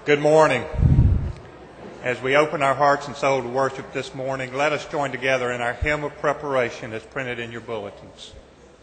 Good morning. As we open our hearts and soul to worship this morning, let us join together in our hymn of preparation as printed in your bulletins.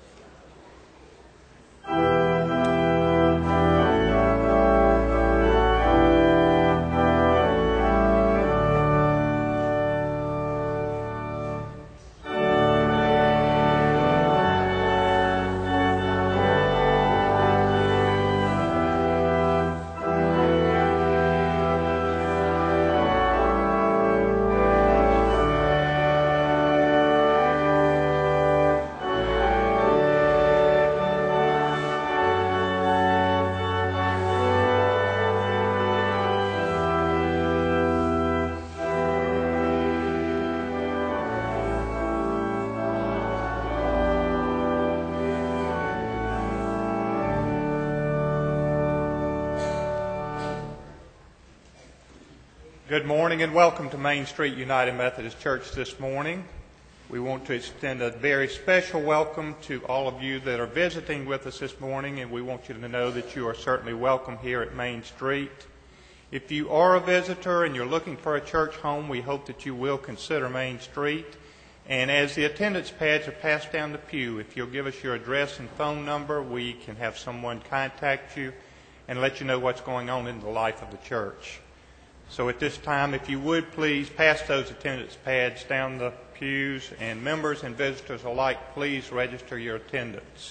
Good morning and welcome to Main Street United Methodist Church this morning. We want to extend a very special welcome to all of you that are visiting with us this morning, and we want you to know that you are certainly welcome here at Main Street. If you are a visitor and you're looking for a church home, we hope that you will consider Main Street. And as the attendance pads are passed down the pew, if you'll give us your address and phone number, we can have someone contact you and let you know what's going on in the life of the church. So at this time, if you would please pass those attendance pads down the pews, and members and visitors alike, please register your attendance.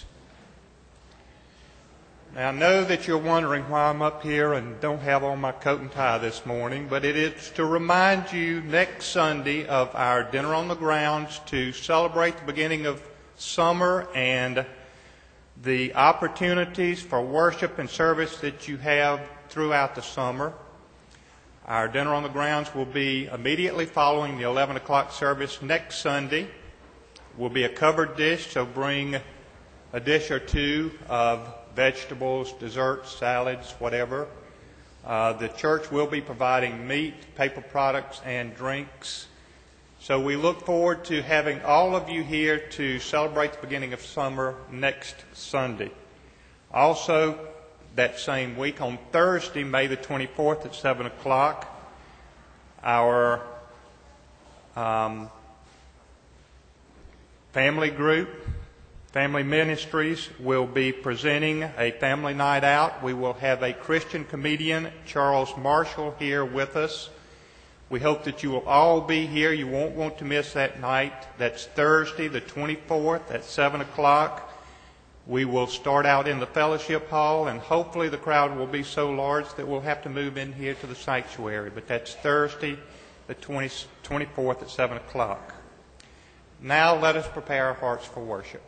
Now I know that you're wondering why I'm up here and don't have on my coat and tie this morning, but it is to remind you next Sunday of our dinner on the grounds to celebrate the beginning of summer and the opportunities for worship and service that you have throughout the summer. Our dinner on the grounds will be immediately following the 11 o'clock service next Sunday. Will be a covered dish, so bring a dish or two of vegetables, desserts, salads, whatever. The church will be providing meat, paper products, and drinks. So we look forward to having all of you here to celebrate the beginning of summer next Sunday. Also, that same week, on Thursday, May the 24th at 7 o'clock, our family group, Family Ministries, will be presenting a family night out. We will have a Christian comedian, Charles Marshall, here with us. We hope that you will all be here. You won't want to miss that night. That's Thursday the 24th at 7 o'clock. We will start out in the fellowship hall, and hopefully the crowd will be so large that we'll have to move in here to the sanctuary. But that's Thursday, the 24th at 7 o'clock. Now let us prepare our hearts for worship.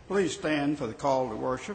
Please stand for the call to worship.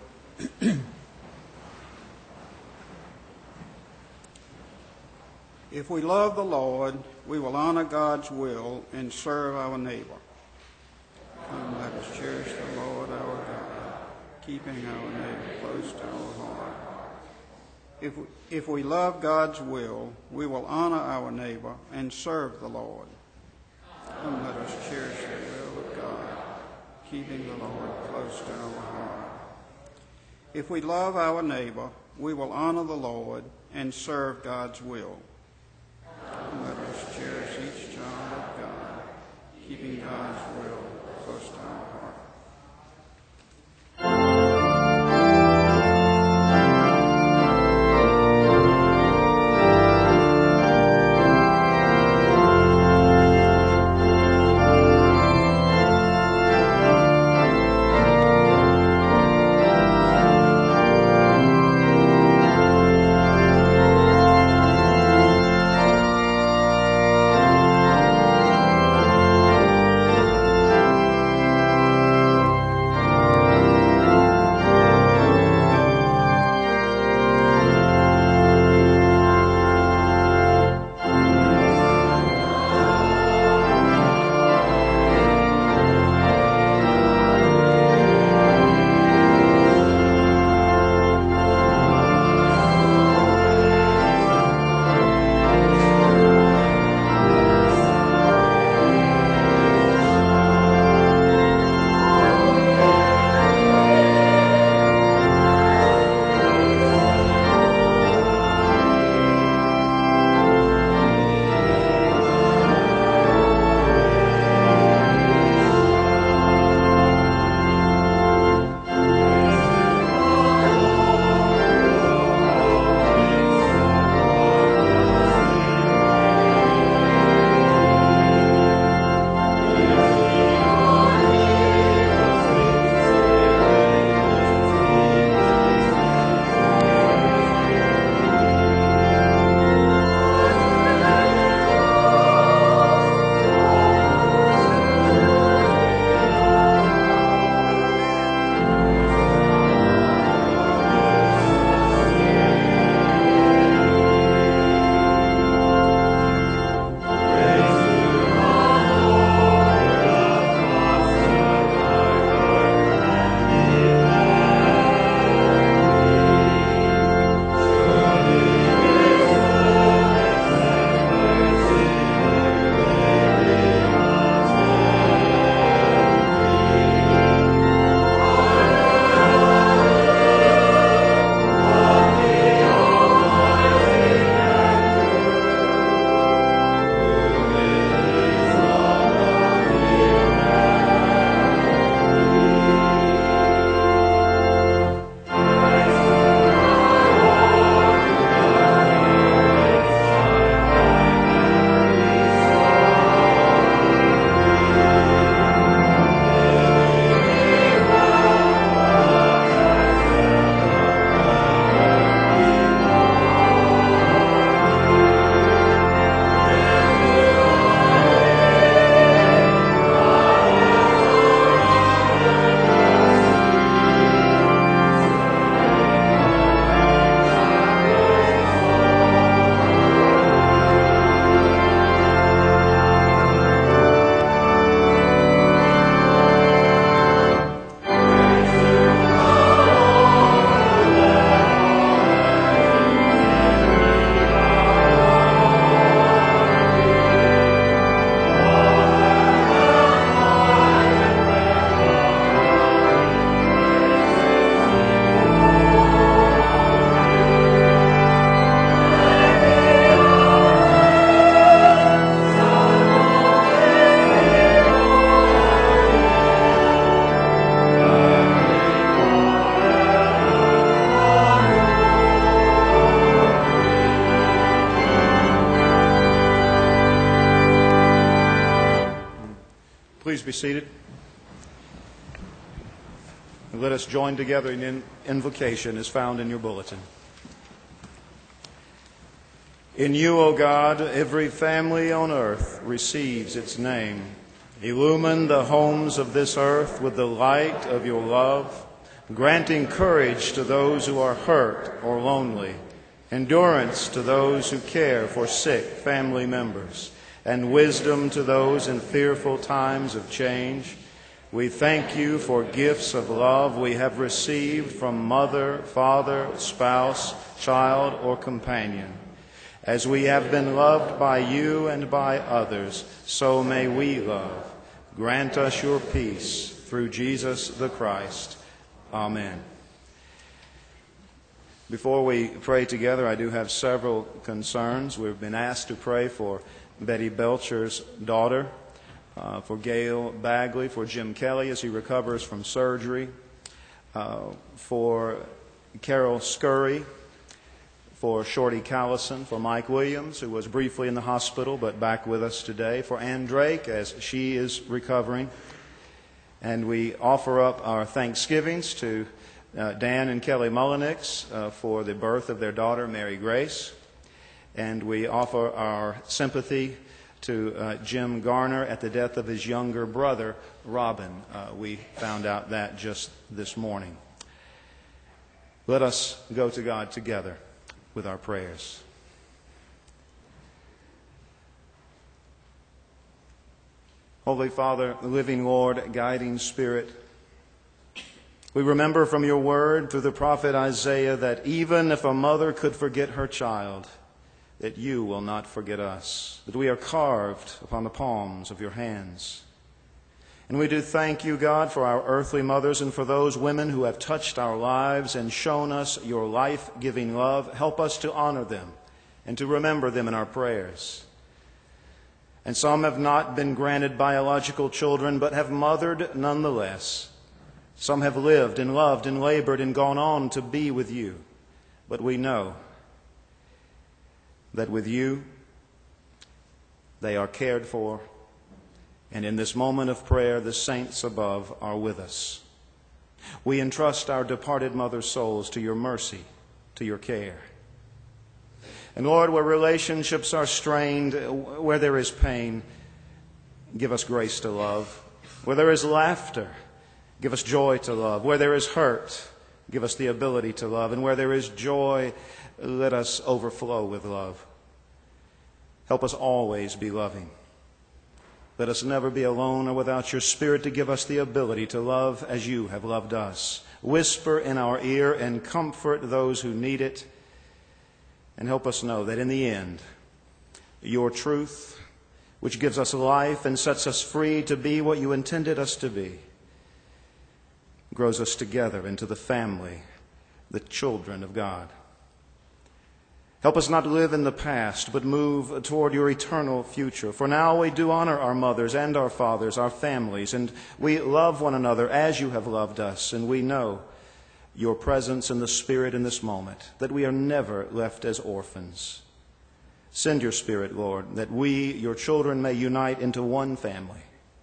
If we love the Lord, we will honor God's will and serve our neighbor. Come, let us cherish the Lord our God, keeping our neighbor close to our heart. If we love God's will, we will honor our neighbor and serve the Lord. Come, let us cherish the will of God, keeping the Lord close to our heart. If we love our neighbor, we will honor the Lord and serve God's will. Come, let us cherish each child of God, keeping God's will close to our heart. Please be seated. And let us join together in invocation as found in your bulletin. In you, O God, every family on earth receives its name. Illumine the homes of this earth with the light of your love, granting courage to those who are hurt or lonely, endurance to those who care for sick family members, and wisdom to those in fearful times of change. We thank you for gifts of love we have received from mother, father, spouse, child, or companion. As we have been loved by you and by others, so may we love. Grant us your peace through Jesus the Christ. Amen. Before we pray together, I do have several concerns. We've been asked to pray for Betty Belcher's daughter, for Gail Bagley, for Jim Kelly as he recovers from surgery, for Carol Scurry, for Shorty Callison, for Mike Williams, who was briefly in the hospital but back with us today, for Ann Drake as she is recovering. And we offer up our thanksgivings to Dan and Kelly Mullenix for the birth of their daughter, Mary Grace. And we offer our sympathy to Jim Garner at the death of his younger brother, Robin. We found out that just this morning. Let us go to God together with our prayers. Holy Father, living Lord, guiding Spirit, we remember from your word through the prophet Isaiah that even if a mother could forget her child, that you will not forget us, that we are carved upon the palms of your hands. And we do thank you, God, for our earthly mothers and for those women who have touched our lives and shown us your life-giving love. Help us to honor them and to remember them in our prayers. And some have not been granted biological children, but have mothered nonetheless. Some have lived and loved and labored and gone on to be with you. But we know that with you, they are cared for. And in this moment of prayer, the saints above are with us. We entrust our departed mother's souls to your mercy, to your care. And Lord, where relationships are strained, where there is pain, give us grace to love. Where there is laughter, give us joy to love. Where there is hurt, give us the ability to love. And where there is joy, let us overflow with love. Help us always be loving. Let us never be alone or without your Spirit to give us the ability to love as you have loved us. Whisper in our ear and comfort those who need it. And help us know that in the end, your truth, which gives us life and sets us free to be what you intended us to be, grows us together into the family, the children of God. Help us not to live in the past, but move toward your eternal future. For now we do honor our mothers and our fathers, our families, and we love one another as you have loved us. And we know your presence in the Spirit in this moment, that we are never left as orphans. Send your Spirit, Lord, that we, your children, may unite into one family.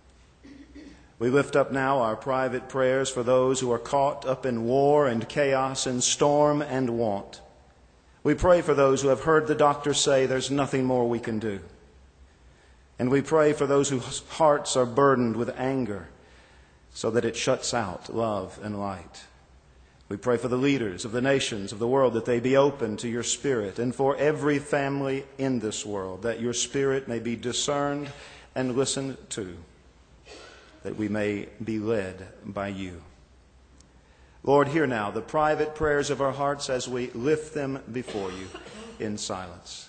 We lift up now our private prayers for those who are caught up in war and chaos and storm and want. We pray for those who have heard the doctor say there's nothing more we can do. And we pray for those whose hearts are burdened with anger so that it shuts out love and light. We pray for the leaders of the nations of the world that they be open to your Spirit, and for every family in this world that your Spirit may be discerned and listened to, that we may be led by you. Lord, hear now the private prayers of our hearts as we lift them before you in silence.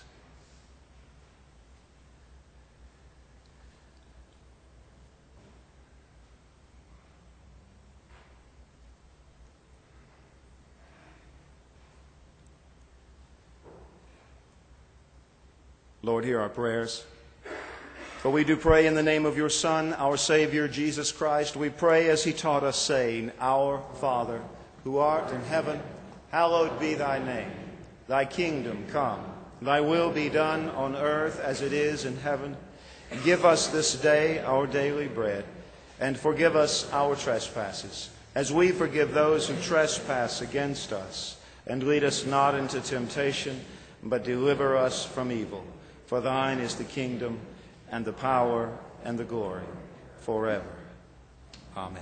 Lord, hear our prayers. For we do pray in the name of your Son, our Savior, Jesus Christ. We pray as he taught us, saying, Our Father, who art in heaven, hallowed be thy name. Thy kingdom come. Thy will be done on earth as it is in heaven. Give us this day our daily bread, and forgive us our trespasses, as we forgive those who trespass against us. And lead us not into temptation, but deliver us from evil. For thine is the kingdom, and the power, and the glory, forever. Amen.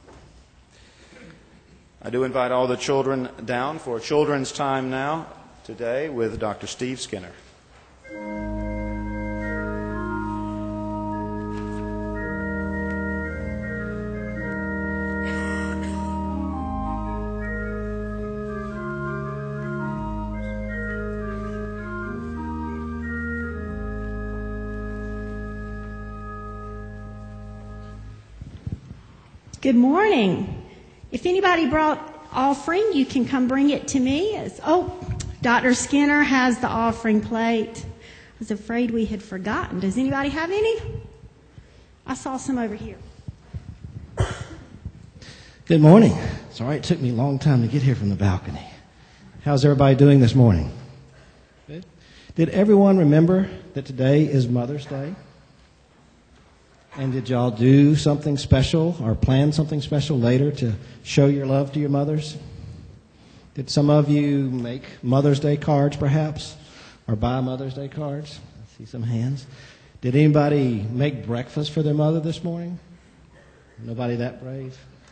I do invite all the children down for children's time now, today with Dr. Steve Skinner. Good morning. If anybody brought offering, you can come bring it to me. Dr. Skinner has the offering plate. I was afraid we had forgotten. Does anybody have any? I saw some over here. Good morning. Sorry it took me a long time to get here from the balcony. How's everybody doing this morning? Good. Did everyone remember that today is Mother's Day? And did y'all do something special or plan something special later to show your love to your mothers? Did some of you make Mother's Day cards perhaps? Or buy Mother's Day cards? I see some hands. Did anybody make breakfast for their mother this morning? Nobody that brave?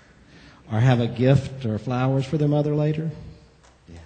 Or have a gift or flowers for their mother later? Yeah.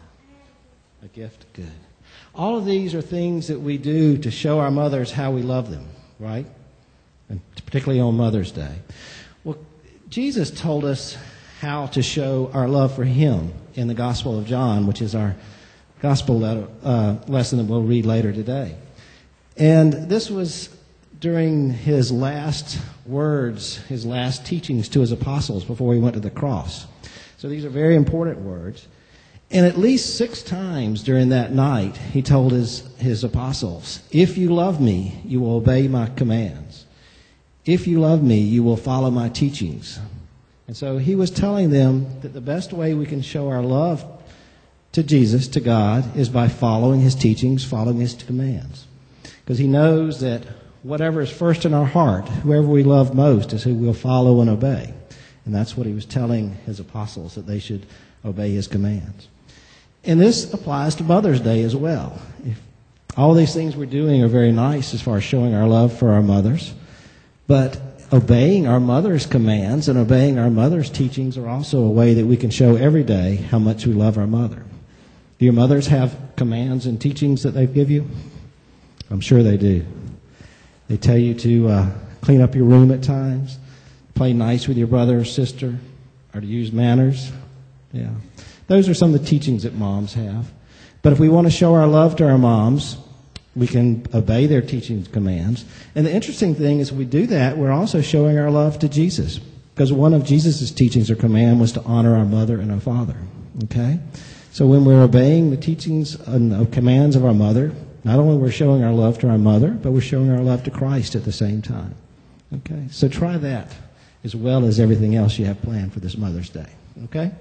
A gift? Good. All of these are things that we do to show our mothers how we love them, right? And particularly on Mother's Day. Well, Jesus told us how to show our love for Him in the Gospel of John, which is our Gospel lesson that we'll read later today. And this was during His last words, His last teachings to His apostles before He went to the cross. So these are very important words. And at least 6 times during that night, He told His apostles, "If you love me, you will obey my commands. If you love me, you will follow my teachings." And so He was telling them that the best way we can show our love to Jesus, to God, is by following His teachings, following His commands. Because He knows that whatever is first in our heart, whoever we love most is who we'll follow and obey. And that's what He was telling His apostles, that they should obey His commands. And this applies to Mother's Day as well. All these things we're doing are very nice as far as showing our love for our mothers. But obeying our mother's commands and obeying our mother's teachings are also a way that we can show every day how much we love our mother. Do your mothers have commands and teachings that they give you? I'm sure they do. They tell you to clean up your room at times, play nice with your brother or sister, or to use manners. Yeah. Those are some of the teachings that moms have. But if we want to show our love to our moms, we can obey their teachings, commands. And the interesting thing is, if we do that, we're also showing our love to Jesus. Because one of Jesus' teachings or command was to honor our mother and our father. Okay? So when we're obeying the teachings and commands of our mother, not only we're showing our love to our mother, but we're showing our love to Christ at the same time. Okay? So try that as well as everything else you have planned for this Mother's Day. Okay?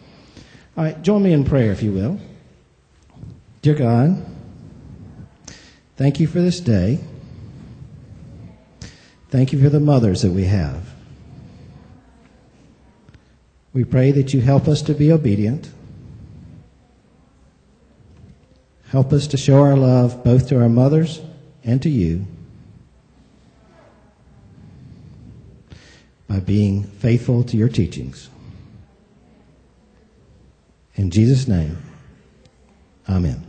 All right, join me in prayer, if you will. Dear God, thank you for this day. Thank you for the mothers that we have. We pray that you help us to be obedient. Help us to show our love both to our mothers and to you by being faithful to your teachings. In Jesus' name, amen.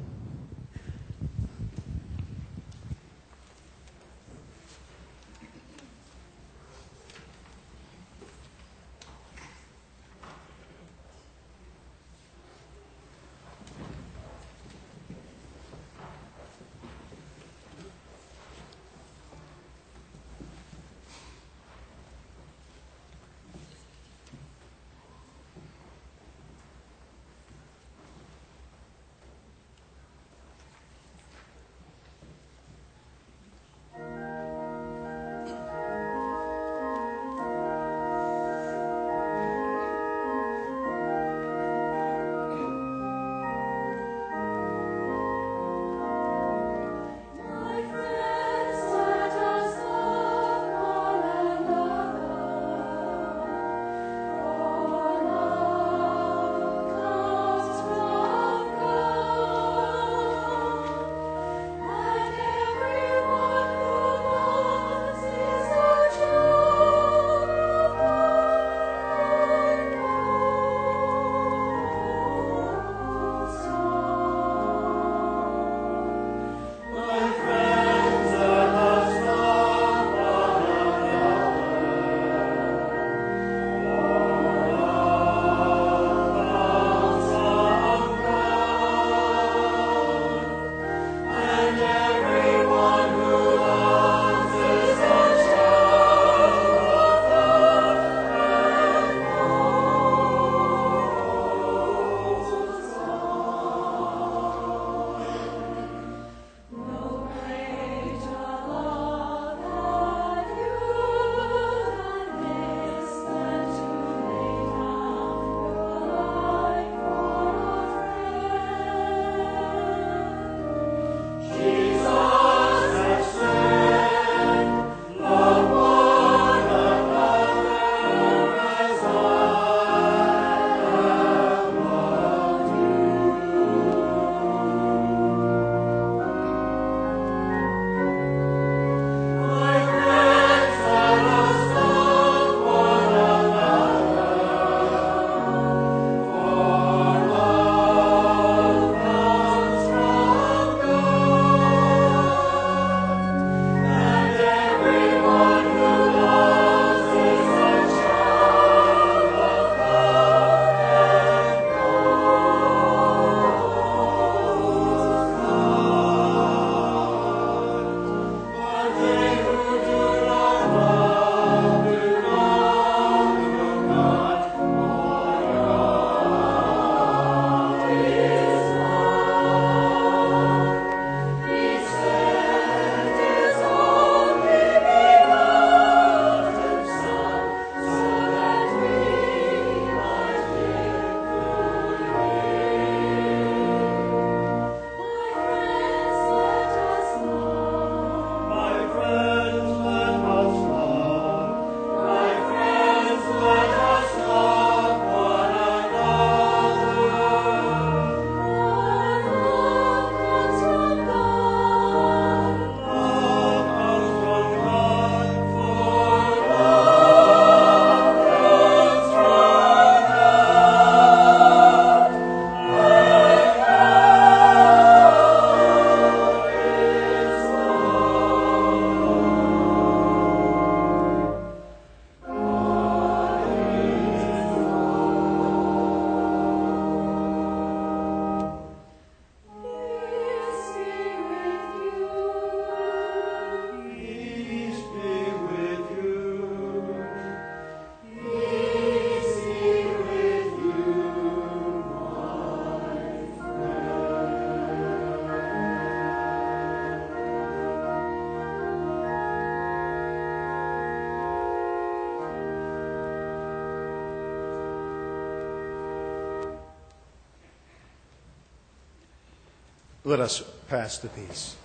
Let us pass the peace.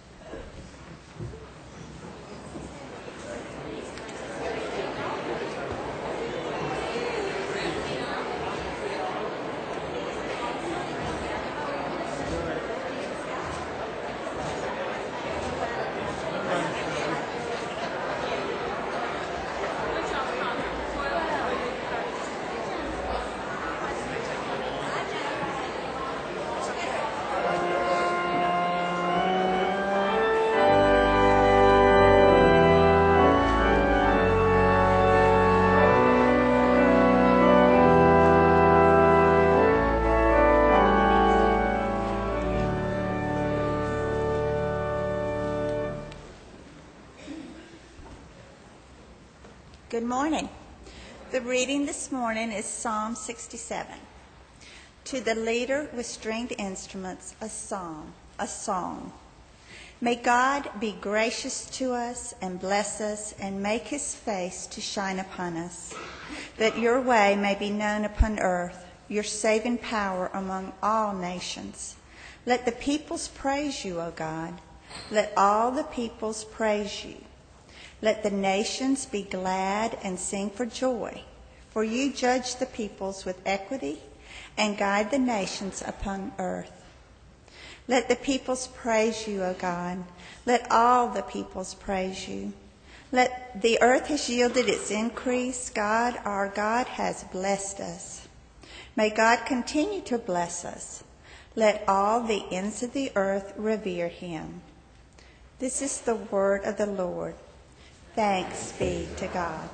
Good morning. The reading this morning is Psalm 67. To the leader with stringed instruments, a song. May God be gracious to us and bless us and make his face to shine upon us, that your way may be known upon earth, your saving power among all nations. Let the peoples praise you, O God. Let all the peoples praise you. Let the nations be glad and sing for joy, for you judge the peoples with equity and guide the nations upon earth. Let the peoples praise you, O God. Let all the peoples praise you. Let the earth has yielded its increase. God, our God, has blessed us. May God continue to bless us. Let all the ends of the earth revere him. This is the word of the Lord. Thanks be to God.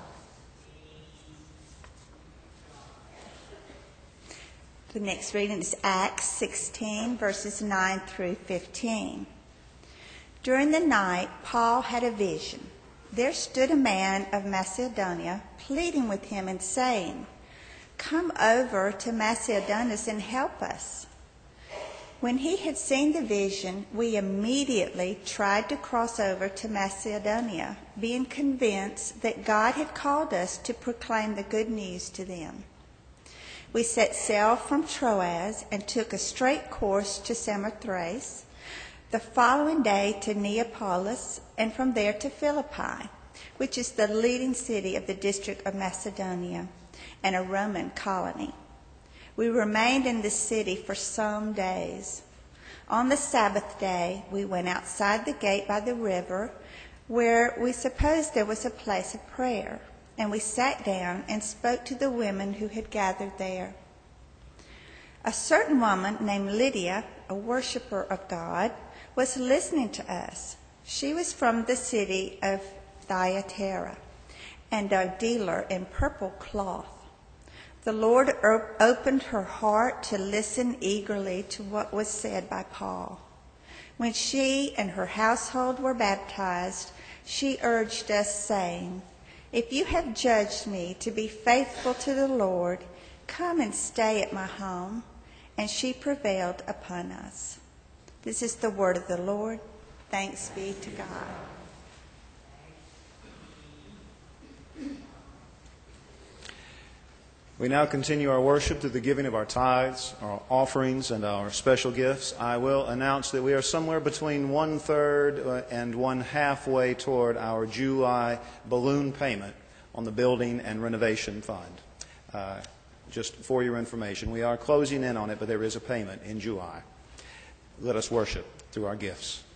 The next reading is Acts 16, verses 9 through 15. During the night, Paul had a vision. There stood a man of Macedonia, pleading with him and saying, "Come over to Macedonia and help us." When he had seen the vision, we immediately tried to cross over to Macedonia, being convinced that God had called us to proclaim the good news to them. We set sail from Troas and took a straight course to Samothrace, the following day to Neapolis, and from there to Philippi, which is the leading city of the district of Macedonia and a Roman colony. We remained in the city for some days. On the Sabbath day, we went outside the gate by the river, where we supposed there was a place of prayer, and we sat down and spoke to the women who had gathered there. A certain woman named Lydia, a worshiper of God, was listening to us. She was from the city of Thyatira and a dealer in purple cloth. The Lord opened her heart to listen eagerly to what was said by Paul. When she and her household were baptized, she urged us, saying, "If you have judged me to be faithful to the Lord, come and stay at my home." And she prevailed upon us. This is the word of the Lord. Thanks be to God. We now continue our worship through the giving of our tithes, our offerings, and our special gifts. I will announce that we are somewhere between 1/3 and 1/2 way toward our July balloon payment on the Building and Renovation Fund. Just for your information, we are closing in on it, but there is a payment in July. Let us worship through our gifts.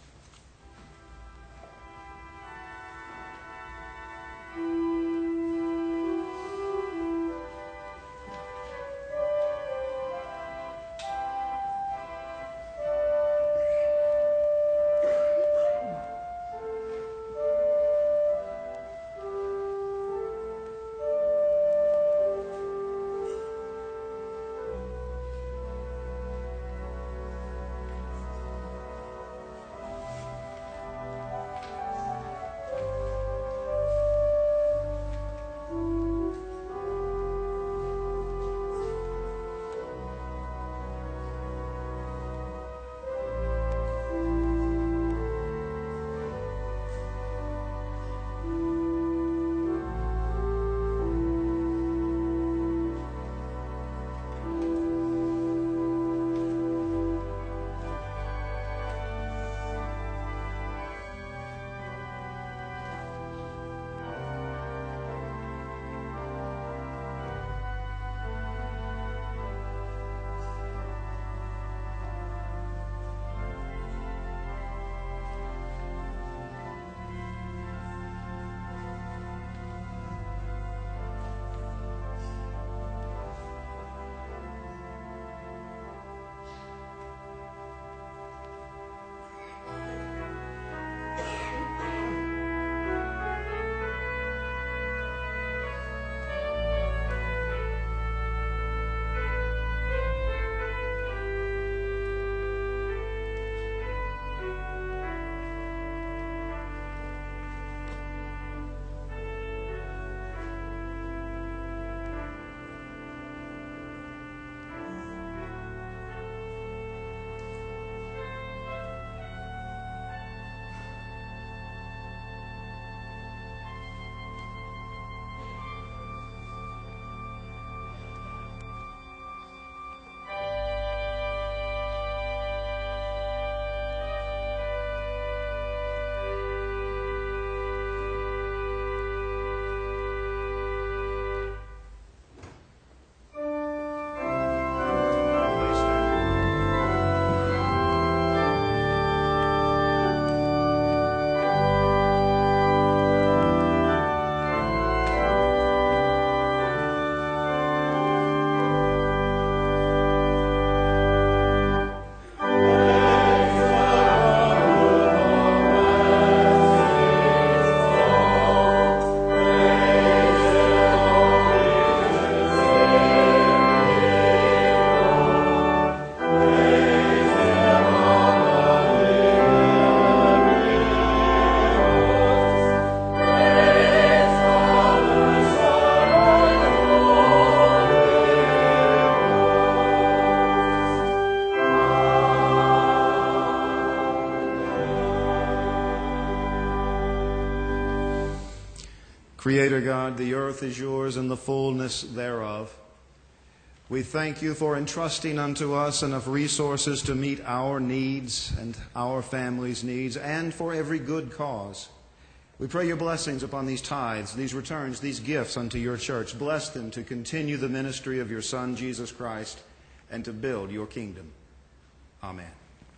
Creator God, the earth is yours and the fullness thereof. We thank you for entrusting unto us enough resources to meet our needs and our family's needs, and for every good cause. We pray your blessings upon these tithes, these returns, these gifts unto your church. Bless them to continue the ministry of your Son, Jesus Christ, and to build your kingdom. Amen.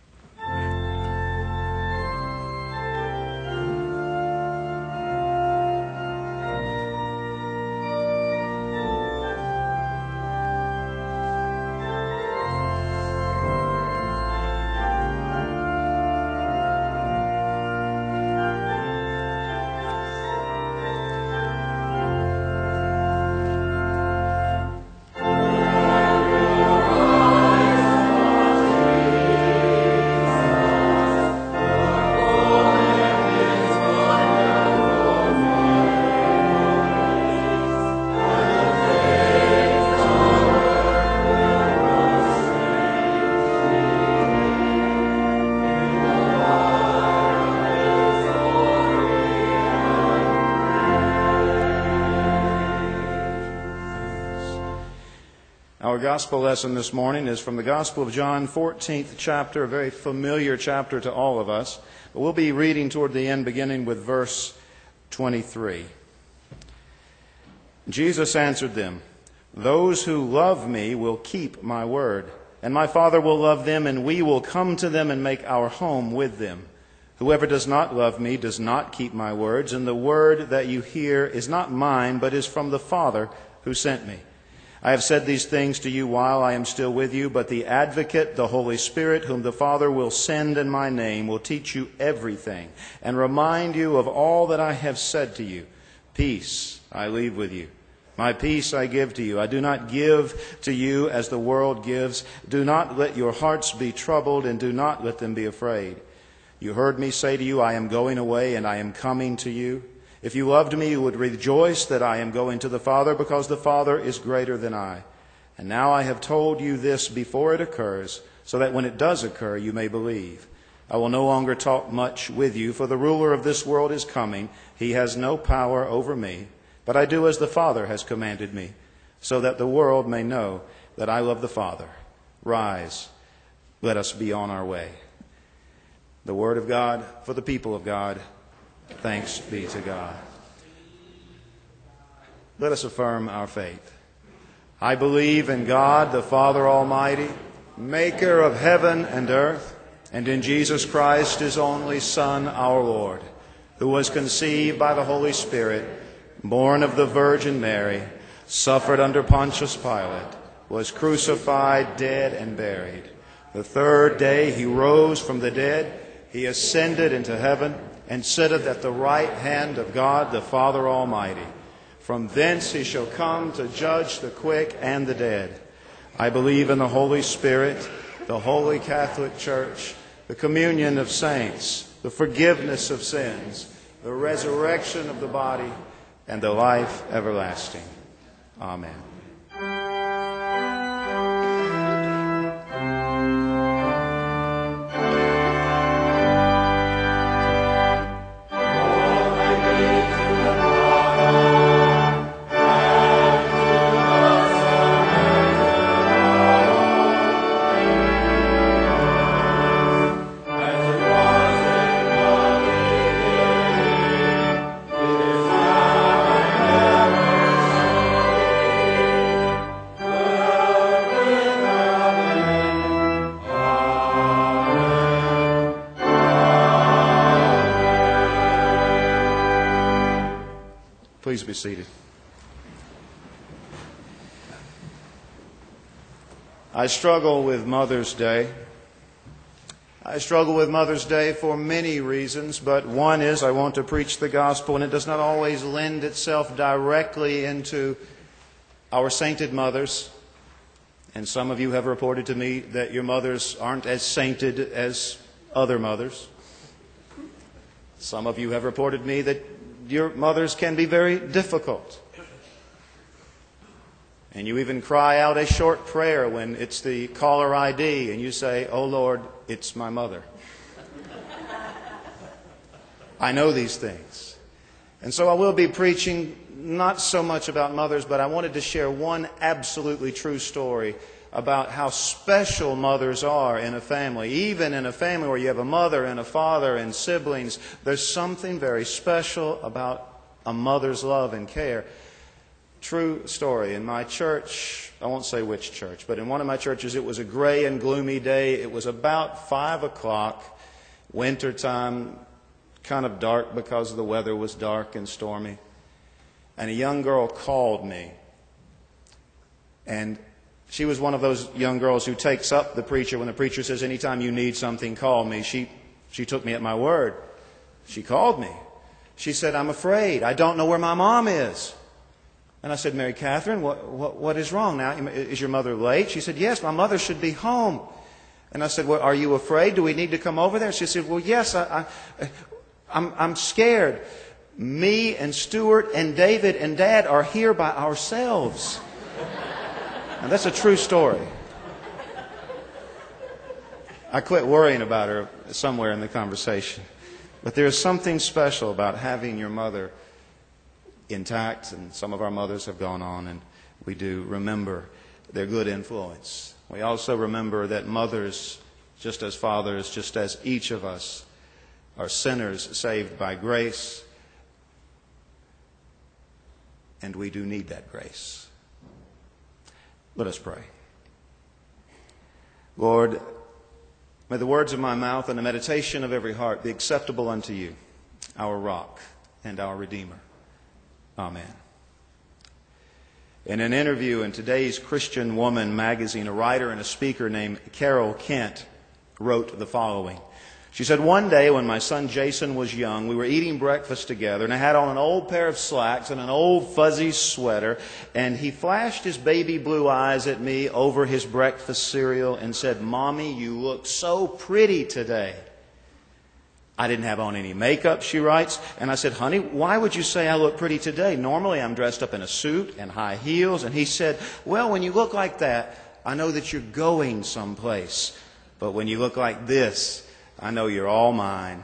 Our gospel lesson this morning is from the Gospel of John, 14th chapter, a very familiar chapter to all of us. But we'll be reading toward the end, beginning with verse 23. Jesus answered them, "Those who love me will keep my word, and my Father will love them, and we will come to them and make our home with them. Whoever does not love me does not keep my words, and the word that you hear is not mine, but is from the Father who sent me. I have said these things to you while I am still with you, but the Advocate, the Holy Spirit, whom the Father will send in my name, will teach you everything and remind you of all that I have said to you. Peace I leave with you. My peace I give to you. I do not give to you as the world gives. Do not let your hearts be troubled, and do not let them be afraid. You heard me say to you, I am going away and I am coming to you. If you loved me, you would rejoice that I am going to the Father, because the Father is greater than I. And now I have told you this before it occurs, so that when it does occur, you may believe. I will no longer talk much with you, for the ruler of this world is coming. He has no power over me, but I do as the Father has commanded me, so that the world may know that I love the Father. Rise, let us be on our way." The word of God for the people of God. Thanks be to God. Let us affirm our faith. I believe in God, the Father Almighty, maker of heaven and earth, and in Jesus Christ, his only Son, our Lord, who was conceived by the Holy Spirit, born of the Virgin Mary, suffered under Pontius Pilate, was crucified, dead, and buried. The third day he rose from the dead. He ascended into heaven and sitteth at the right hand of God the Father Almighty. From thence he shall come to judge the quick and the dead. I believe in the Holy Spirit, the Holy Catholic Church, the communion of saints, the forgiveness of sins, the resurrection of the body, and the life everlasting. Amen. Please be seated. I struggle with Mother's Day. I struggle with Mother's Day for many reasons, but one is I want to preach the gospel, and it does not always lend itself directly into our sainted mothers. And some of you have reported to me that your mothers aren't as sainted as other mothers. Some of you have reported to me that your mothers can be very difficult. And you even cry out a short prayer when it's the caller ID and you say, "Oh Lord, it's my mother." I know these things. And so I will be preaching not so much about mothers, but I wanted to share one absolutely true story about how special mothers are in a family. Even in a family where you have a mother and a father and siblings, there's something very special about a mother's love and care. True story. In my church, I won't say which church, but in one of my churches, it was a gray and gloomy day. It was about 5 o'clock, wintertime, kind of dark because the weather was dark and stormy. And a young girl called me. And she was one of those young girls who takes up the preacher when the preacher says, anytime you need something, call me. She took me at my word. She called me. She said, I'm afraid. I don't know where my mom is. And I said, Mary Catherine, what is wrong now? Is your mother late? She said, yes, my mother should be home. And I said, well, are you afraid? Do we need to come over there? She said, well, yes, I'm scared. Me and Stuart and David and Dad are here by ourselves. And that's a true story. I quit worrying about her somewhere in the conversation. But there is something special about having your mother intact, and some of our mothers have gone on, and we do remember their good influence. We also remember that mothers, just as fathers, just as each of us, are sinners saved by grace, and we do need that grace. Let us pray. Lord, may the words of my mouth and the meditation of every heart be acceptable unto you, our rock and our Redeemer. Amen. In an interview in today's Christian Woman magazine, a writer and a speaker named Carol Kent wrote the following. She said, one day when my son Jason was young, we were eating breakfast together, and I had on an old pair of slacks and an old fuzzy sweater, and he flashed his baby blue eyes at me over his breakfast cereal and said, Mommy, you look so pretty today. I didn't have on any makeup, she writes, and I said, honey, why would you say I look pretty today? Normally I'm dressed up in a suit and high heels. And he said, well, when you look like that, I know that you're going someplace. But when you look like this, I know you're all mine.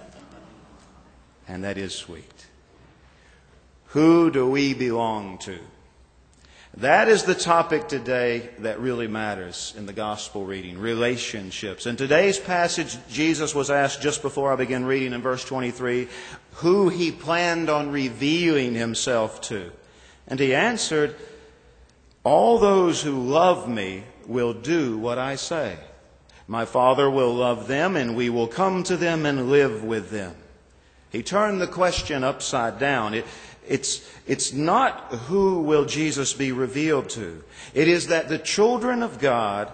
And that is sweet. Who do we belong to? That is the topic today that really matters in the gospel reading, relationships. In today's passage, Jesus was asked just before I begin reading in verse 23, who he planned on revealing himself to. And he answered, all those who love me will do what I say. My Father will love them, and we will come to them and live with them. He turned the question upside down. It's not who will Jesus be revealed to. It is that the children of God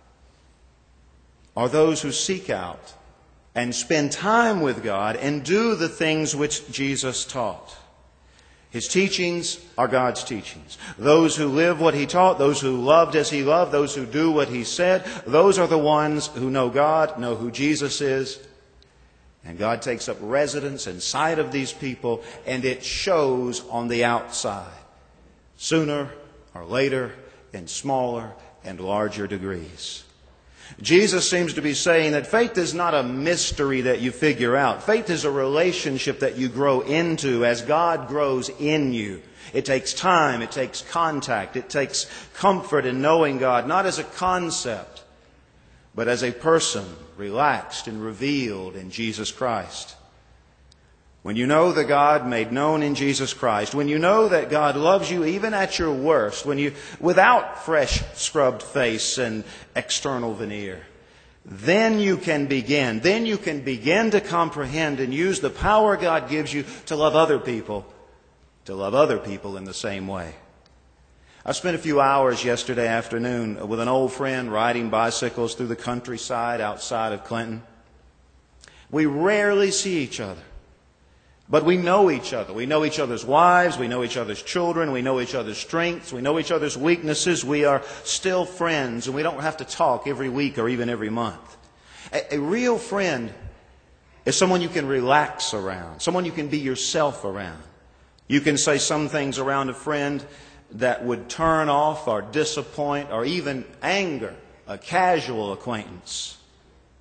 are those who seek out and spend time with God and do the things which Jesus taught. His teachings are God's teachings. Those who live what he taught, those who loved as he loved, those who do what he said, those are the ones who know God, know who Jesus is. And God takes up residence inside of these people, and it shows on the outside. Sooner or later, in smaller and larger degrees. Jesus seems to be saying that faith is not a mystery that you figure out. Faith is a relationship that you grow into as God grows in you. It takes time, it takes contact, it takes comfort in knowing God, not as a concept, but as a person, relaxed and revealed in Jesus Christ. When you know the God made known in Jesus Christ, when you know that God loves you even at your worst, without fresh scrubbed face and external veneer, then you can begin to comprehend and use the power God gives you to love other people in the same way. I spent a few hours yesterday afternoon with an old friend riding bicycles through the countryside outside of Clinton. We rarely see each other, but we know each other. We know each other's wives, we know each other's children, we know each other's strengths, we know each other's weaknesses. We are still friends, and we don't have to talk every week or even every month. A real friend is someone you can relax around, someone you can be yourself around. You can say some things around a friend that would turn off or disappoint or even anger a casual acquaintance.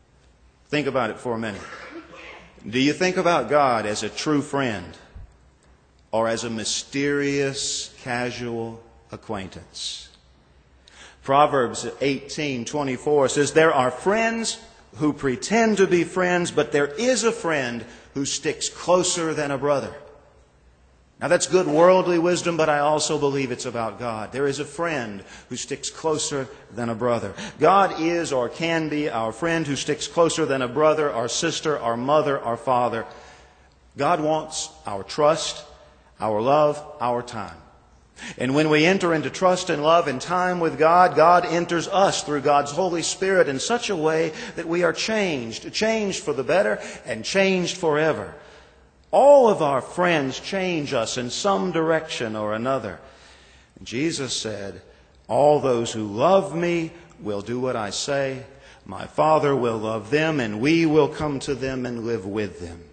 Think about it for a minute. Do you think about God as a true friend? or as a mysterious, casual acquaintance. Proverbs 18:24 says, there are friends who pretend to be friends, but there is a friend who sticks closer than a brother. Now that's good worldly wisdom, but I also believe it's about God. There is a friend who sticks closer than a brother. God is or can be our friend who sticks closer than a brother, our sister, our mother, our father. God wants our trust, our love, our time. And when we enter into trust and love and time with God, God enters us through God's Holy Spirit in such a way that we are changed for the better and changed forever. All of our friends change us in some direction or another. And Jesus said, all those who love me will do what I say. My Father will love them, and we will come to them and live with them.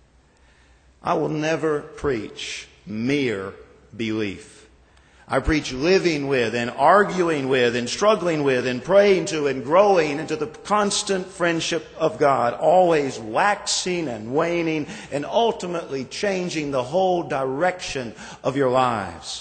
I will never preach mere belief. I preach living with and arguing with and struggling with and praying to and growing into the constant friendship of God, always waxing and waning and ultimately changing the whole direction of your lives.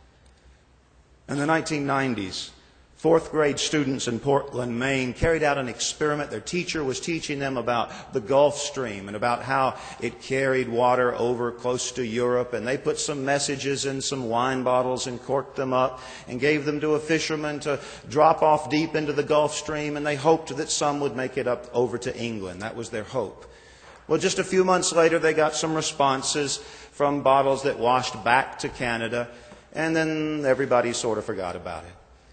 In the 1990s, fourth grade students in Portland, Maine, carried out an experiment. Their teacher was teaching them about the Gulf Stream and about how it carried water over close to Europe. And they put some messages in some wine bottles and corked them up and gave them to a fisherman to drop off deep into the Gulf Stream. And they hoped that some would make it up over to England. That was their hope. Well, just a few months later, they got some responses from bottles that washed back to Canada. And then everybody sort of forgot about it.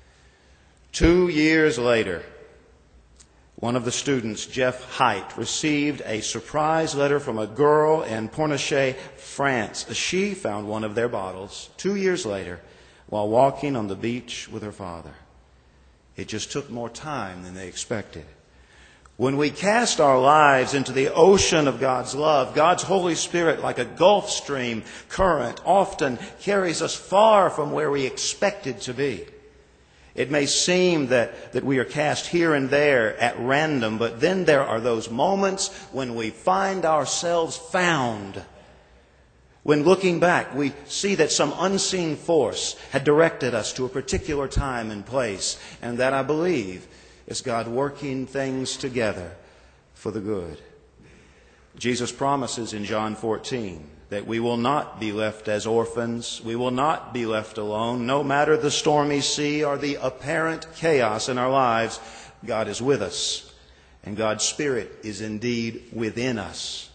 2 years later, one of the students, Jeff Height, received a surprise letter from a girl in Pornichet, France. She found one of their bottles 2 years later while walking on the beach with her father. It just took more time than they expected. When we cast our lives into the ocean of God's love, God's Holy Spirit, like a Gulf Stream current, often carries us far from where we expected to be. It may seem that we are cast here and there at random, but then there are those moments when we find ourselves found. When looking back, we see that some unseen force had directed us to a particular time and place, and that, I believe, is God working things together for the good. Jesus promises in John 14 that we will not be left as orphans. We will not be left alone. No matter the stormy sea or the apparent chaos in our lives, God is with us, and God's Spirit is indeed within us.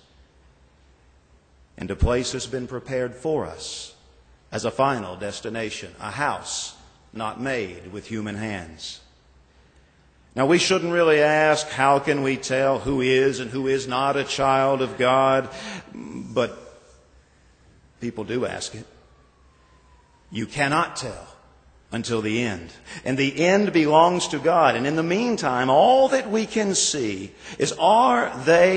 And a place has been prepared for us as a final destination, a house not made with human hands. Now, we shouldn't really ask, how can we tell who is and who is not a child of God? But people do ask it. You cannot tell until the end. And the end belongs to God. And in the meantime, all that we can see is are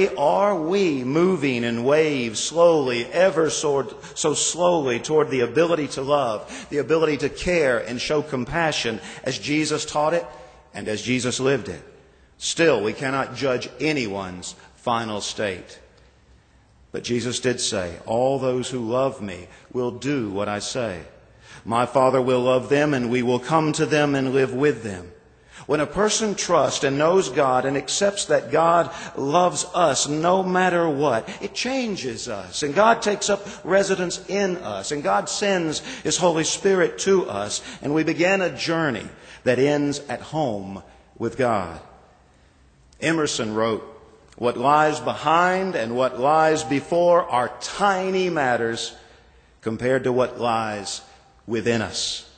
we moving in waves slowly, ever so slowly toward the ability to love, the ability to care and show compassion as Jesus taught it and as Jesus lived it. Still, we cannot judge anyone's final state. But Jesus did say, all those who love me will do what I say. My Father will love them, and we will come to them and live with them. When a person trusts and knows God and accepts that God loves us no matter what, it changes us. And God takes up residence in us. And God sends His Holy Spirit to us. And we begin a journey that ends at home with God. Emerson wrote, what lies behind and what lies before are tiny matters compared to what lies within us.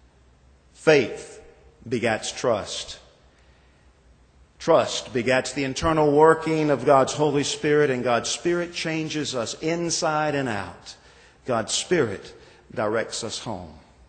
Faith begets trust. Trust begets the internal working of God's Holy Spirit, and God's Spirit changes us inside and out. God's Spirit directs us home.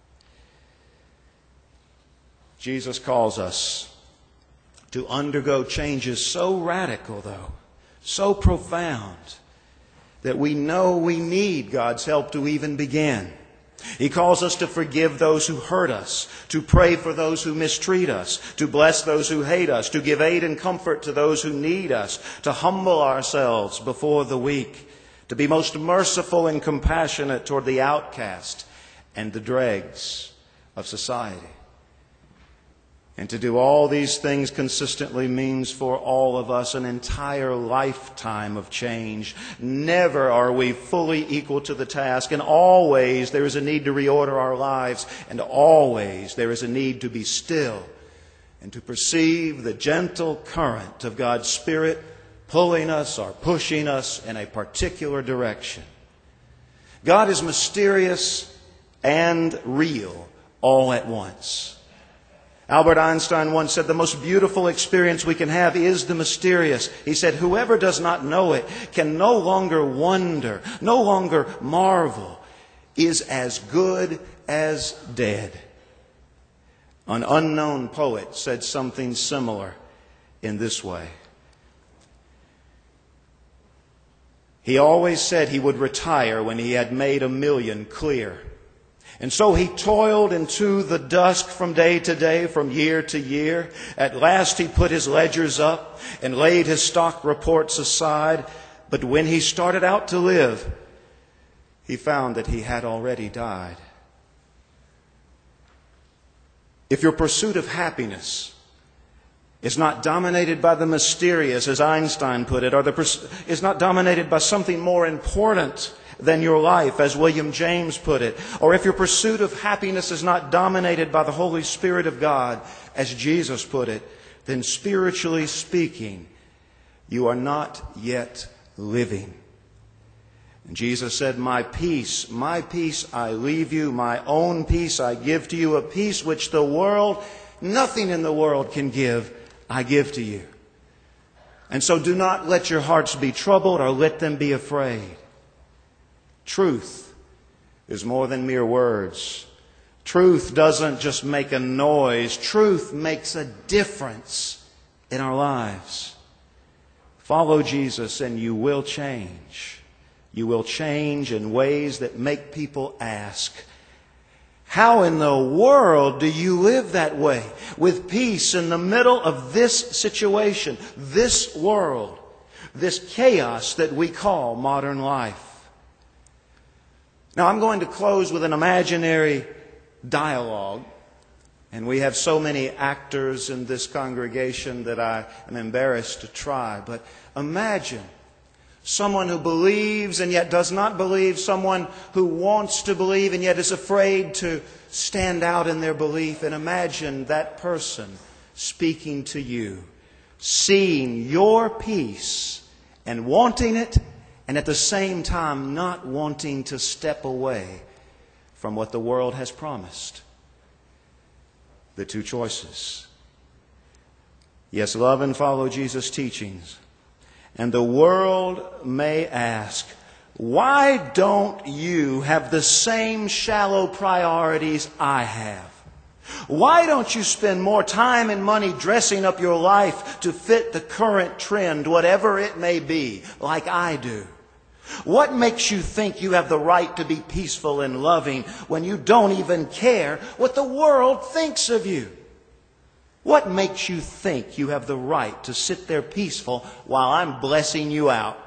Jesus calls us to undergo changes so radical, though, so profound, that we know we need God's help to even begin. He calls us to forgive those who hurt us, to pray for those who mistreat us, to bless those who hate us, to give aid and comfort to those who need us, to humble ourselves before the weak, to be most merciful and compassionate toward the outcast and the dregs of society. And to do all these things consistently means for all of us an entire lifetime of change. Never are we fully equal to the task, and always there is a need to reorder our lives, and always there is a need to be still and to perceive the gentle current of God's Spirit pulling us or pushing us in a particular direction. God is mysterious and real all at once. Albert Einstein once said the most beautiful experience we can have is the mysterious. He said, whoever does not know it can no longer wonder, no longer marvel, is as good as dead. An unknown poet said something similar in this way. He always said he would retire when he had made $1 million clear. And so he toiled into the dusk from day to day, from year to year. At last he put his ledgers up and laid his stock reports aside. But when he started out to live, he found that he had already died. If your pursuit of happiness is not dominated by the mysterious, as Einstein put it, or is not dominated by something more important than your life, as William James put it, or if your pursuit of happiness is not dominated by the Holy Spirit of God, as Jesus put it, then spiritually speaking, you are not yet living. And Jesus said, my peace I leave you, my own peace I give to you, a peace which the world, nothing in the world can give, I give to you. And so do not let your hearts be troubled or let them be afraid. Truth is more than mere words. Truth doesn't just make a noise. Truth makes a difference in our lives. Follow Jesus and you will change. You will change in ways that make people ask, how in the world do you live that way, with peace in the middle of this situation, this world, this chaos that we call modern life? Now, I'm going to close with an imaginary dialogue. And we have so many actors in this congregation that I am embarrassed to try. But imagine someone who believes and yet does not believe, someone who wants to believe and yet is afraid to stand out in their belief. And imagine that person speaking to you, seeing your peace and wanting it, and at the same time not wanting to step away from what the world has promised. The two choices. Yes, love and follow Jesus' teachings. And the world may ask, why don't you have the same shallow priorities I have? Why don't you spend more time and money dressing up your life to fit the current trend, whatever it may be, like I do? What makes you think you have the right to be peaceful and loving when you don't even care what the world thinks of you? What makes you think you have the right to sit there peaceful while I'm blessing you out?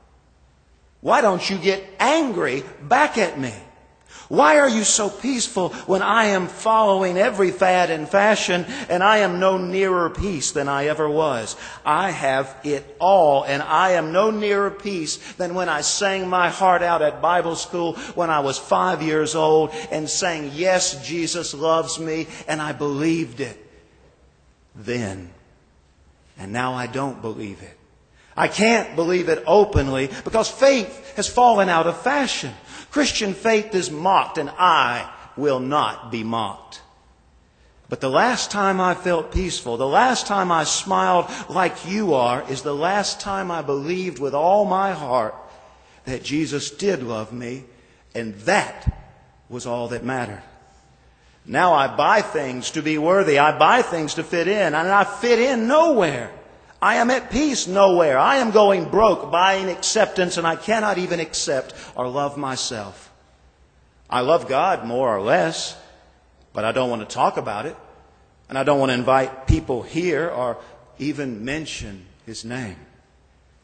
Why don't you get angry back at me? Why are you so peaceful when I am following every fad and fashion and I am no nearer peace than I ever was? I have it all, and I am no nearer peace than when I sang my heart out at Bible school when I was 5 years old and sang, yes, Jesus loves me, and I believed it then. And now I don't believe it. I can't believe it openly because faith has fallen out of fashion. Christian faith is mocked, and I will not be mocked. But the last time I felt peaceful, the last time I smiled like you are, is the last time I believed with all my heart that Jesus did love me, and that was all that mattered. Now I buy things to be worthy. I buy things to fit in, and I fit in nowhere. I am at peace nowhere. I am going broke, buying acceptance, and I cannot even accept or love myself. I love God more or less, but I don't want to talk about it. And I don't want to invite people here or even mention His name.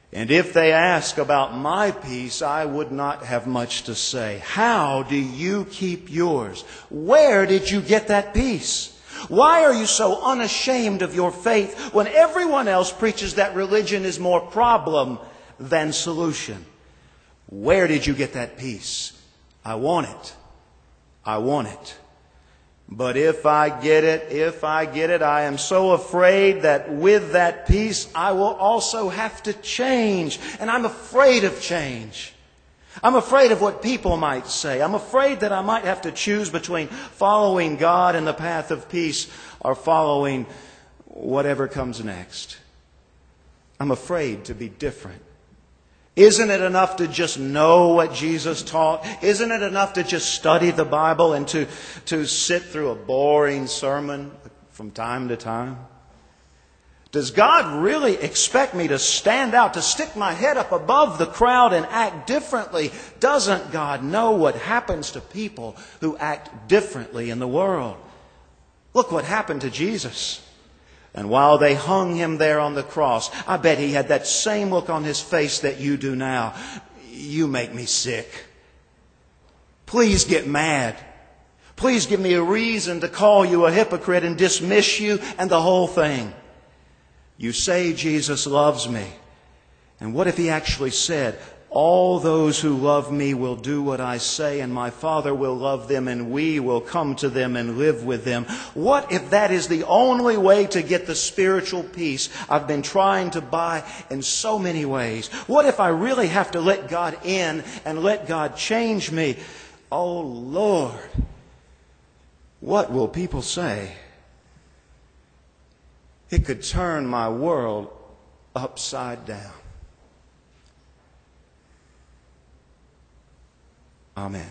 And if they ask about my peace, I would not have much to say. How do you keep yours? Where did you get that peace? Why are you so unashamed of your faith when everyone else preaches that religion is more problem than solution? Where did you get that peace? I want it. I want it. But if I get it, I am so afraid that with that peace, I will also have to change. And I'm afraid of change. I'm afraid of what people might say. I'm afraid that I might have to choose between following God in the path of peace or following whatever comes next. I'm afraid to be different. Isn't it enough to just know what Jesus taught? Isn't it enough to just study the Bible and to sit through a boring sermon from time to time? Does God really expect me to stand out, to stick my head up above the crowd and act differently? Doesn't God know what happens to people who act differently in the world? Look what happened to Jesus. And while they hung him there on the cross, I bet he had that same look on his face that you do now. You make me sick. Please get mad. Please give me a reason to call you a hypocrite and dismiss you and the whole thing. You say Jesus loves me. And what if he actually said, all those who love me will do what I say, and my Father will love them, and we will come to them and live with them? What if that is the only way to get the spiritual peace I've been trying to buy in so many ways? What if I really have to let God in and let God change me? Oh, Lord, what will people say? It could turn my world upside down. Amen.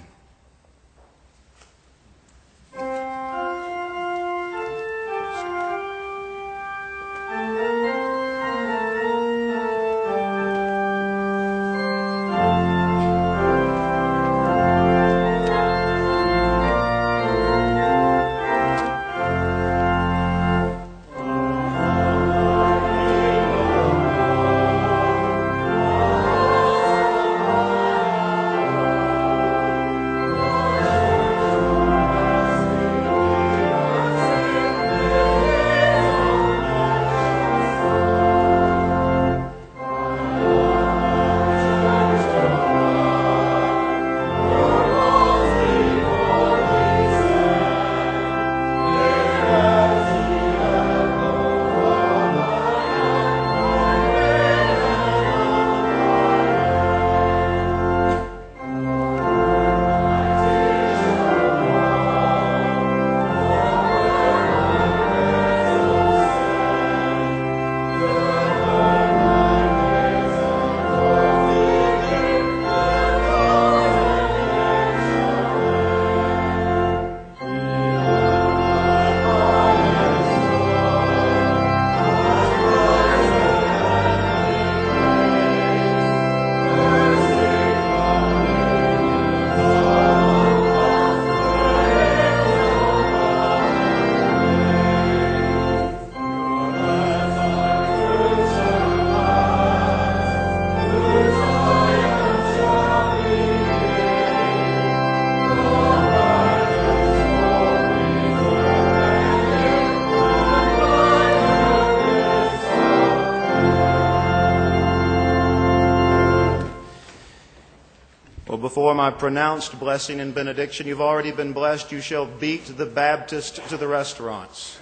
Before my pronounced blessing and benediction, you've already been blessed. You shall beat the Baptist to the restaurants.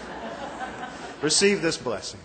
Receive this blessing.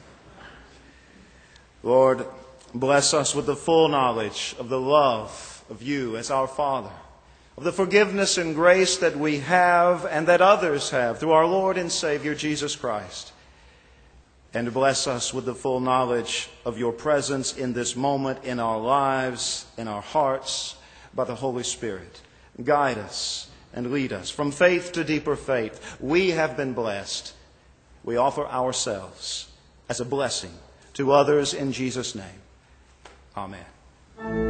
Lord, bless us with the full knowledge of the love of you as our Father, of the forgiveness and grace that we have and that others have through our Lord and Savior Jesus Christ. And bless us with the full knowledge of your presence in this moment, in our lives, in our hearts, by the Holy Spirit. Guide us and lead us from faith to deeper faith. We have been blessed. We offer ourselves as a blessing to others in Jesus' name. Amen.